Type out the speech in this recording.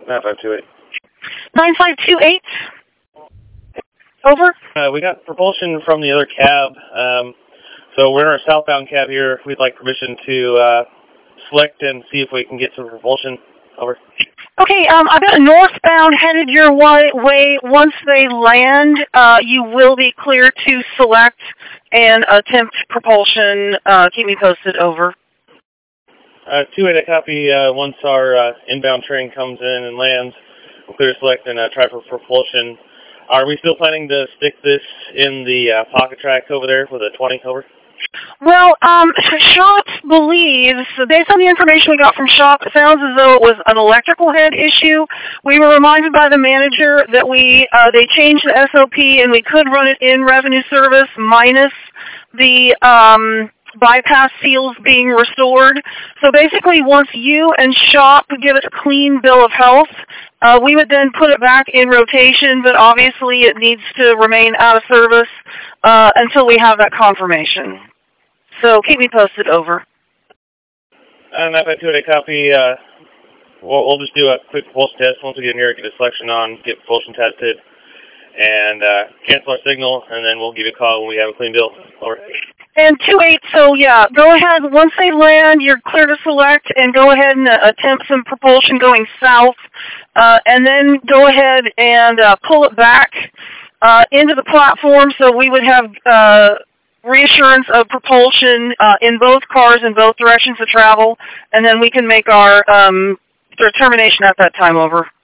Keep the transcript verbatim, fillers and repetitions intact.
nine five two eight. nine five two eight. Over. Uh, we got propulsion from the other cab. Um, so we're in our southbound cab here. We'd like permission to uh, select and see if we can get some propulsion. Over. Okay, um, I've got a northbound headed your way. Once they land, uh, you will be clear to select and attempt propulsion. Uh, keep me posted. Over. Uh, two eight, I copy. Uh, once our uh, inbound train comes in and lands, we'll clear select and uh, try for propulsion. Are we still planning to stick this in the uh, pocket track over there with a twenty? Over. Well, um, Shop believes, based on the information we got from Shop, it sounds as though it was an electrical head issue. We were reminded by the manager that we uh, they changed the S O P and we could run it in revenue service minus the um, bypass seals being restored. So basically, once you and Shop give it a clean bill of health, uh, we would then put it back in rotation, but obviously it needs to remain out of service uh, until we have that confirmation. So keep me posted. Over. And if I do it, I copy. Uh, we'll, we'll just do a quick propulsion test. Once we get in here, get a selection on, get propulsion tested, and uh, cancel our signal, and then we'll give you a call when we have a clean bill. Over. And two eight, so yeah, go ahead. Once they land, you're clear to select, and go ahead and uh, attempt some propulsion going south, uh, and then go ahead and uh, pull it back uh, into the platform so we would have uh, reassurance of propulsion uh, in both cars in both directions of travel, and then we can make our um, determination at that time. Over.